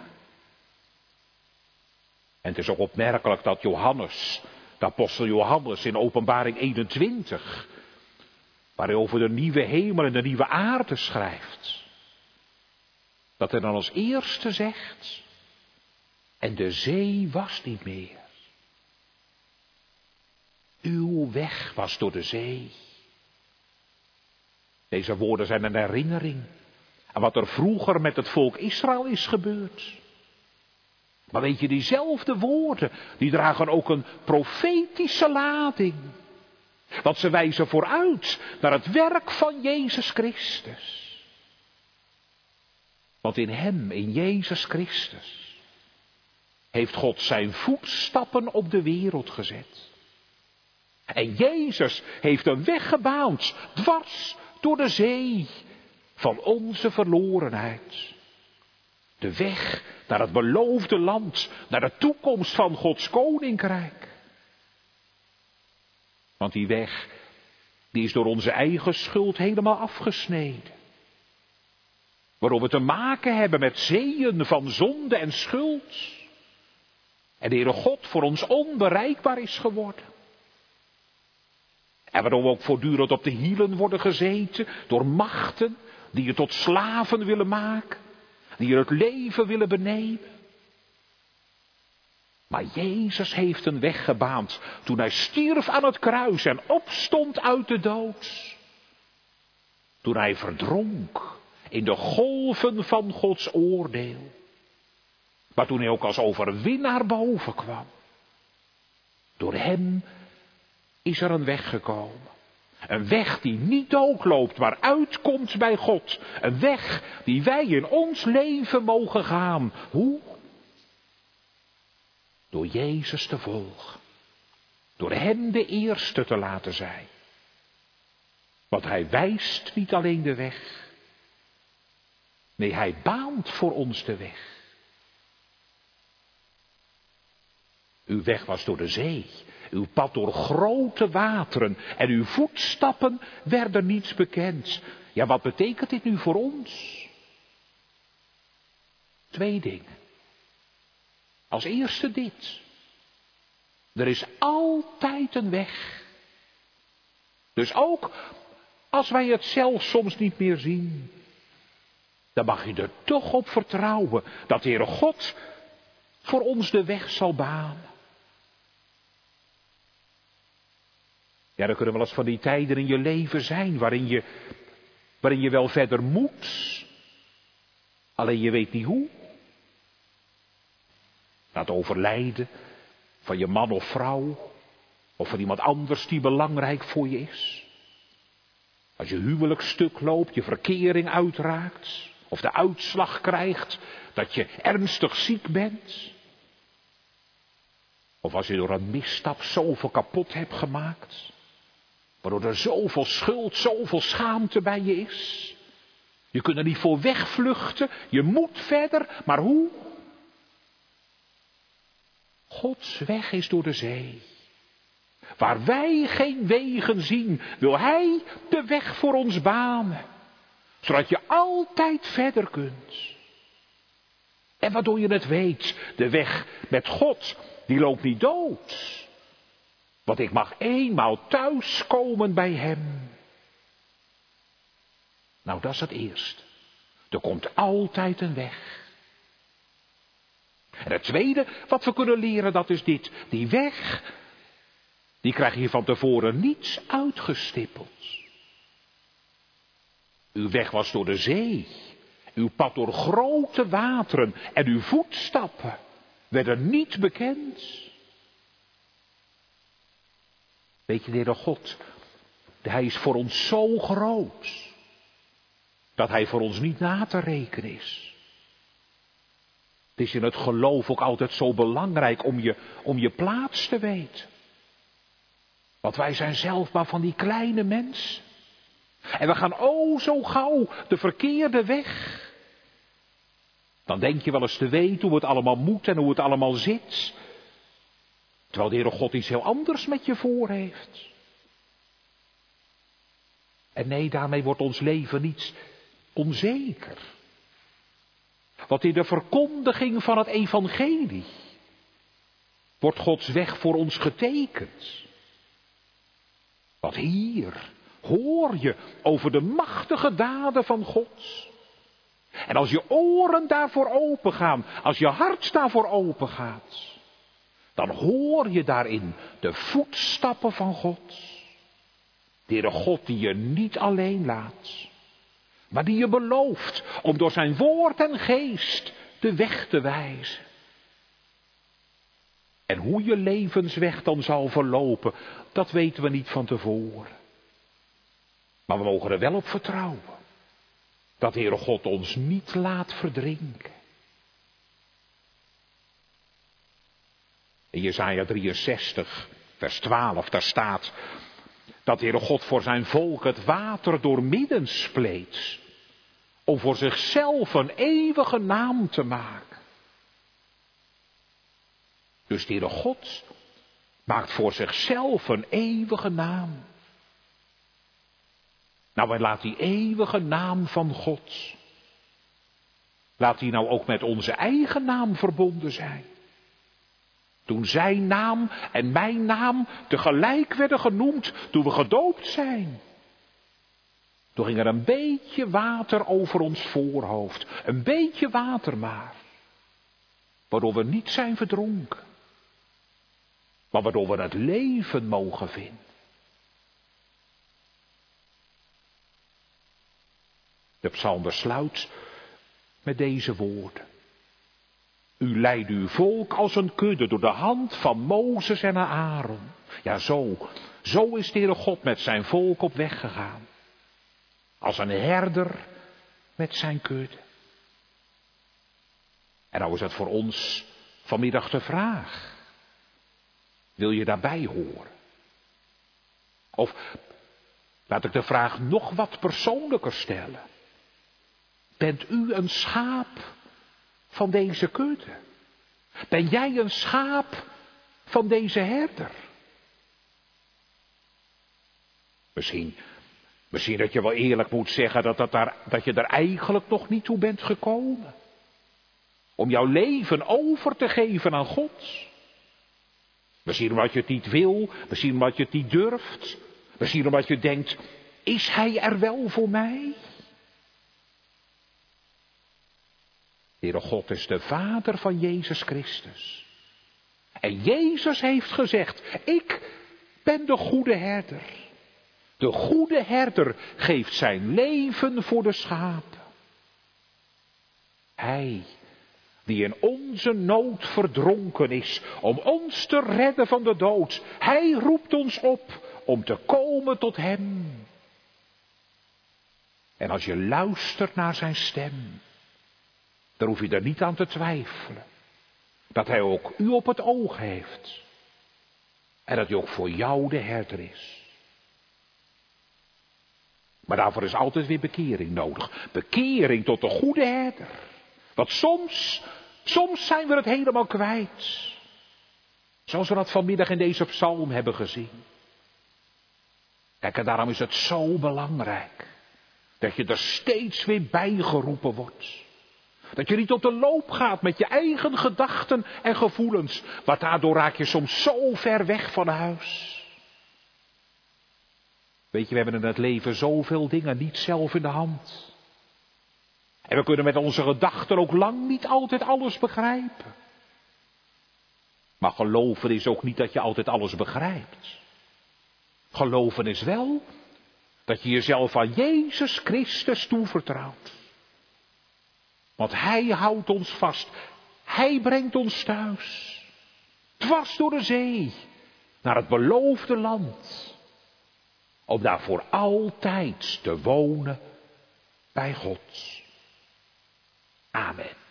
En het is ook opmerkelijk dat Johannes, de apostel Johannes in Openbaring 21... waar hij over de nieuwe hemel en de nieuwe aarde schrijft. Dat hij dan als eerste zegt, en de zee was niet meer. Uw weg was door de zee. Deze woorden zijn een herinnering aan wat er vroeger met het volk Israël is gebeurd. Maar weet je, diezelfde woorden, die dragen ook een profetische lading. Want ze wijzen vooruit naar het werk van Jezus Christus. Want in Hem, in Jezus Christus, heeft God zijn voetstappen op de wereld gezet. En Jezus heeft een weg gebaand, dwars door de zee van onze verlorenheid. De weg naar het beloofde land, naar de toekomst van Gods koninkrijk. Want die weg, die is door onze eigen schuld helemaal afgesneden. Waardoor we te maken hebben met zeeën van zonde en schuld. En de Heere God voor ons onbereikbaar is geworden. En waardoor we ook voortdurend op de hielen worden gezeten door machten die je tot slaven willen maken. Die je het leven willen benemen. Maar Jezus heeft een weg gebaand toen Hij stierf aan het kruis en opstond uit de dood. Toen Hij verdronk in de golven van Gods oordeel. Maar toen Hij ook als overwinnaar boven kwam. Door Hem is er een weg gekomen. Een weg die niet doodloopt, maar uitkomt bij God. Een weg die wij in ons leven mogen gaan. Hoe? Door Jezus te volgen. Door Hem de eerste te laten zijn. Want hij wijst niet alleen de weg. Nee, hij baant voor ons de weg. Uw weg was door de zee, uw pad door grote wateren en uw voetstappen werden niets bekend. Ja, wat betekent dit nu voor ons? 2 dingen. Als eerste dit. Er is altijd een weg. Dus ook als wij het zelf soms niet meer zien, dan mag je er toch op vertrouwen dat de Heere God voor ons de weg zal banen. Ja, er kunnen wel eens van die tijden in je leven zijn waarin je wel verder moet, alleen je weet niet hoe. Na het overlijden van je man of vrouw, of van iemand anders die belangrijk voor je is. Als je huwelijk stuk loopt, je verkering uitraakt, of de uitslag krijgt dat je ernstig ziek bent. Of als je door een misstap zoveel kapot hebt gemaakt, waardoor er zoveel schuld, zoveel schaamte bij je is. Je kunt er niet voor wegvluchten, je moet verder, maar hoe? Gods weg is door de zee. Waar wij geen wegen zien, wil Hij de weg voor ons banen. Zodat je altijd verder kunt. En waardoor je het weet, de weg met God, die loopt niet dood. Want ik mag eenmaal thuiskomen bij Hem. Nou, dat is het eerste. Er komt altijd een weg. En het tweede wat we kunnen leren, dat is dit. Die weg, die krijg je van tevoren niet uitgestippeld. Uw weg was door de zee. Uw pad door grote wateren. En uw voetstappen werden niet bekend. Weet je, de Heere God, Hij is voor ons zo groot, dat Hij voor ons niet na te rekenen is. Het is in het geloof ook altijd zo belangrijk om je plaats te weten. Want wij zijn zelf maar van die kleine mensen. En we gaan zo gauw de verkeerde weg. Dan denk je wel eens te weten hoe het allemaal moet en hoe het allemaal zit. Terwijl de Heere God iets heel anders met je voor heeft. En nee, daarmee wordt ons leven niet onzeker. Want in de verkondiging van het evangelie wordt Gods weg voor ons getekend. Want hier hoor je over de machtige daden van God. En als je oren daarvoor opengaan, als je hart daarvoor opengaat, dan hoor je daarin de voetstappen van God. De Heere God die je niet alleen laat, maar die je belooft om door zijn woord en geest de weg te wijzen. En hoe je levensweg dan zal verlopen, dat weten we niet van tevoren. Maar we mogen er wel op vertrouwen dat de Heere God ons niet laat verdrinken. In Jesaja 63, vers 12, daar staat dat de Heere God voor zijn volk het water doormidden spleet, om voor zichzelf een eeuwige naam te maken. Dus de Heere God maakt voor zichzelf een eeuwige naam. Nou, en laat die eeuwige naam van God, laat die nou ook met onze eigen naam verbonden zijn. Toen zijn naam en mijn naam tegelijk werden genoemd, toen we gedoopt zijn. Toen ging er een beetje water over ons voorhoofd. Een beetje water maar. Waardoor we niet zijn verdronken. Maar waardoor we het leven mogen vinden. De psalm besluit met deze woorden. U leidt uw volk als een kudde door de hand van Mozes en Aaron. Ja, zo is de Heere God met zijn volk op weg gegaan. Als een herder met zijn kudde. En nou is het voor ons vanmiddag de vraag. Wil je daarbij horen? Of Laat ik de vraag nog wat persoonlijker stellen. Bent u een schaap van deze kudde? Ben jij een schaap van deze herder? Misschien dat je wel eerlijk moet zeggen dat je er eigenlijk nog niet toe bent gekomen. Om jouw leven over te geven aan God. Misschien omdat je het niet wil, misschien omdat je het niet durft. Misschien omdat je denkt, is hij er wel voor mij? Heere God is de Vader van Jezus Christus. En Jezus heeft gezegd, ik ben de goede herder. De goede herder geeft zijn leven voor de schapen. Hij die in onze nood verdronken is, om ons te redden van de dood. Hij roept ons op om te komen tot hem. En als je luistert naar zijn stem, dan hoef je er niet aan te twijfelen. Dat hij ook u op het oog heeft. En dat hij ook voor jou de herder is. Maar daarvoor is altijd weer bekering nodig. Bekering tot de goede herder. Want soms zijn we het helemaal kwijt. Zoals we dat vanmiddag in deze psalm hebben gezien. Kijk, en daarom is het zo belangrijk. Dat je er steeds weer bij geroepen wordt. Dat je niet op de loop gaat met je eigen gedachten en gevoelens. Want daardoor raak je soms zo ver weg van huis. Weet je, we hebben in het leven zoveel dingen niet zelf in de hand. En we kunnen met onze gedachten ook lang niet altijd alles begrijpen. Maar geloven is ook niet dat je altijd alles begrijpt. Geloven is wel dat je jezelf aan Jezus Christus toevertrouwt. Want hij houdt ons vast. Hij brengt ons thuis. Dwars door de zee. Naar het beloofde land. Om daar voor altijd te wonen bij God. Amen.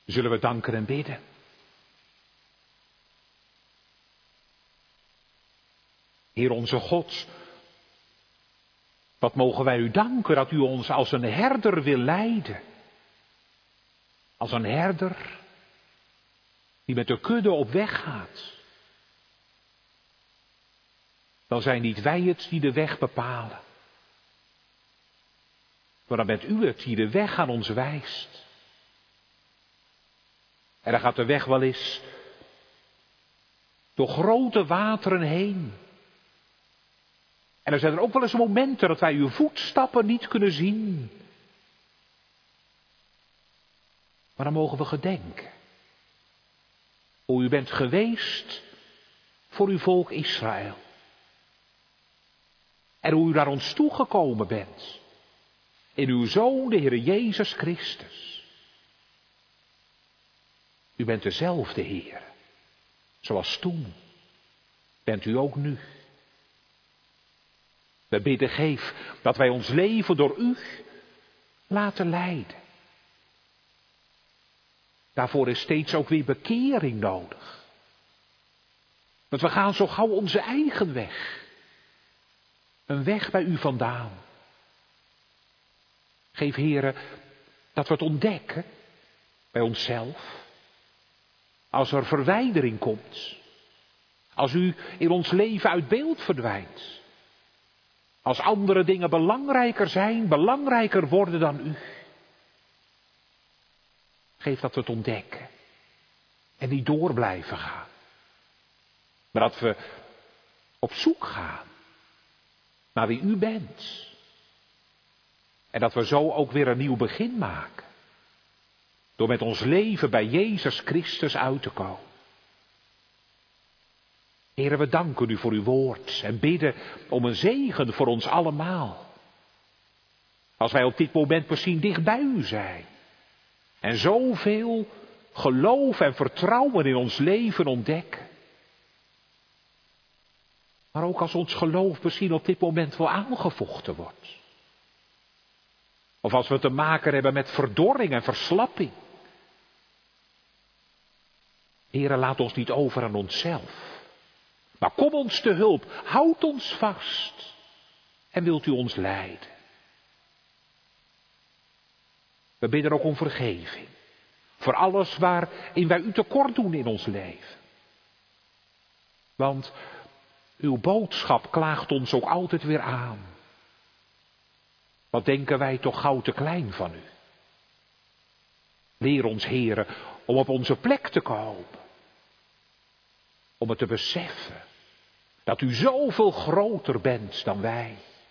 Zullen we danken en bidden? Heer onze God, wat mogen wij u danken dat u ons als een herder wil leiden. Als een herder die met de kudde op weg gaat. Dan zijn niet wij het die de weg bepalen. Maar dan bent u het die de weg aan ons wijst. En dan gaat de weg wel eens door grote wateren heen. En er zijn er ook wel eens momenten dat wij uw voetstappen niet kunnen zien. Maar dan mogen we gedenken hoe u bent geweest voor uw volk Israël. En hoe u naar ons toegekomen bent in uw Zoon, de Heer Jezus Christus. U bent dezelfde Heer, zoals toen, bent u ook nu. We bidden, geef dat wij ons leven door u laten leiden. Daarvoor is steeds ook weer bekering nodig. Want we gaan zo gauw onze eigen weg. Een weg bij u vandaan. Geef, Heere, dat we het ontdekken bij onszelf. Als er verwijdering komt. Als u in ons leven uit beeld verdwijnt. Als andere dingen belangrijker zijn, belangrijker worden dan u. Geef dat we het ontdekken. En niet door blijven gaan. Maar dat we op zoek gaan naar wie u bent. En dat we zo ook weer een nieuw begin maken. Door met ons leven bij Jezus Christus uit te komen. Heere, we danken u voor uw woord en bidden om een zegen voor ons allemaal. Als wij op dit moment misschien dicht bij u zijn. En zoveel geloof en vertrouwen in ons leven ontdekken. Maar ook als ons geloof misschien op dit moment wel aangevochten wordt. Of als we te maken hebben met verdorring en verslapping. Heere, laat ons niet over aan onszelf. Maar kom ons te hulp, houd ons vast en wilt u ons leiden. We bidden ook om vergeving, voor alles waarin wij u tekort doen in ons leven. Want uw boodschap klaagt ons ook altijd weer aan. Wat denken wij toch gauw te klein van u. Leer ons, Heere, om op onze plek te komen. Om het te beseffen dat u zoveel groter bent dan wij.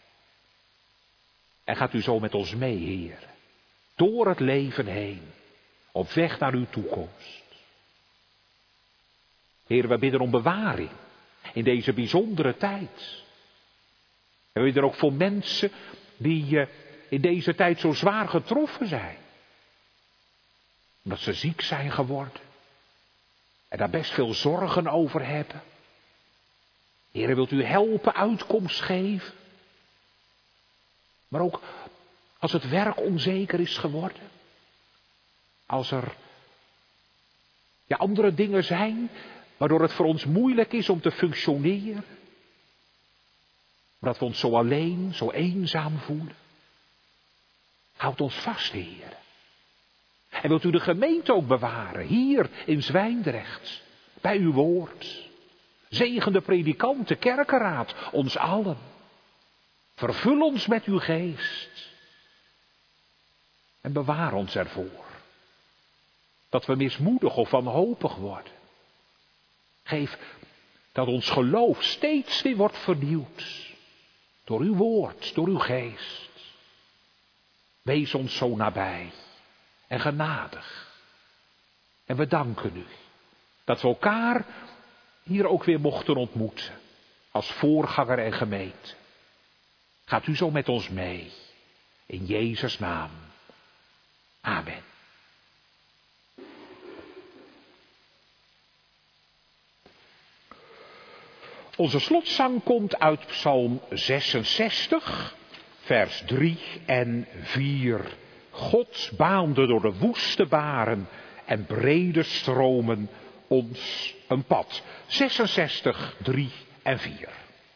En gaat u zo met ons mee, Heer. Door het leven heen. Op weg naar uw toekomst. Heer, we bidden om bewaring. In deze bijzondere tijd. En we bidden ook voor mensen die in deze tijd zo zwaar getroffen zijn. Omdat ze ziek zijn geworden. En daar best veel zorgen over hebben. Heer, wilt u helpen, uitkomst geven. Maar ook als het werk onzeker is geworden. Als er andere dingen zijn waardoor het voor ons moeilijk is om te functioneren. Dat we ons zo alleen, zo eenzaam voelen. Houd ons vast, Heer. En wilt u de gemeente ook bewaren, hier in Zwijndrecht, bij uw woord. Zegen de predikanten, kerkenraad, ons allen. Vervul ons met uw geest. En bewaar ons ervoor. Dat we mismoedig of wanhopig worden. Geef dat ons geloof steeds weer wordt vernieuwd. Door uw woord, door uw geest. Wees ons zo nabij. En genadig. En we danken u. Dat we elkaar hier ook weer mochten ontmoeten. Als voorganger en gemeente. Gaat u zo met ons mee. In Jezus' naam. Amen. Onze slotzang komt uit Psalm 66, vers 3 en 4. God baande door de woeste baren en brede stromen ons een pad. 66, 3 en 4.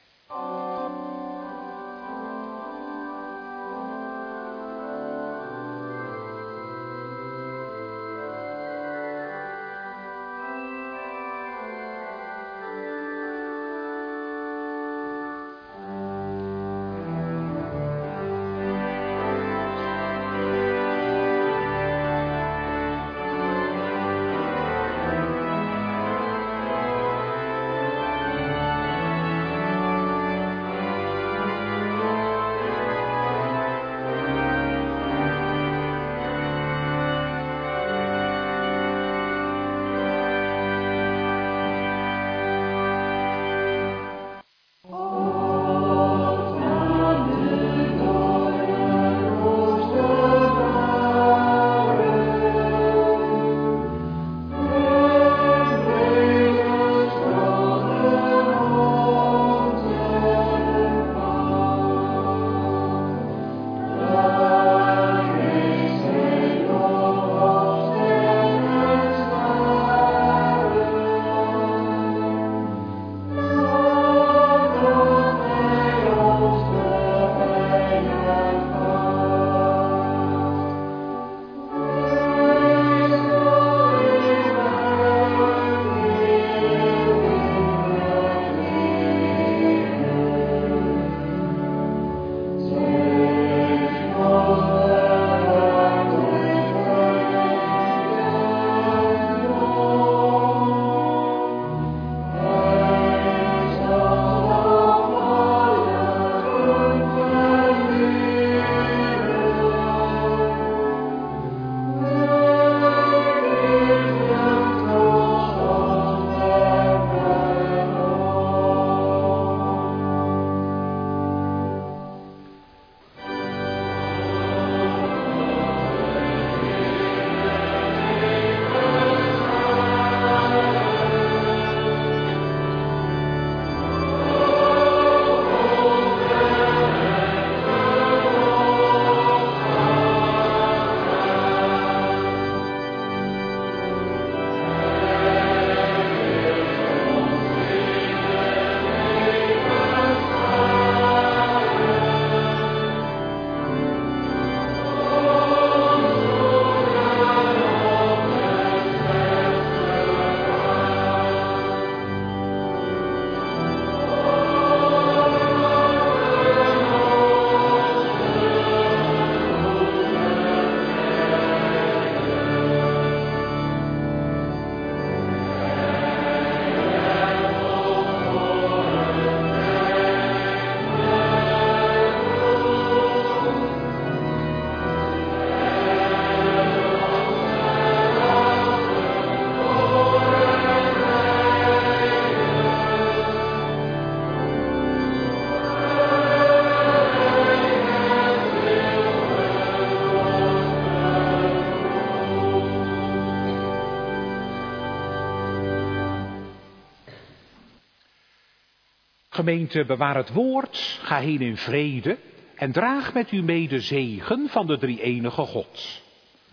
Gemeente, bewaar het woord, ga heen in vrede en draag met u mee de zegen van de drie-enige God.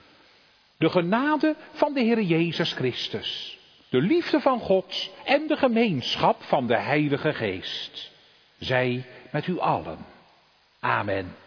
De genade van de Heer Jezus Christus, de liefde van God en de gemeenschap van de Heilige Geest, zij met u allen. Amen.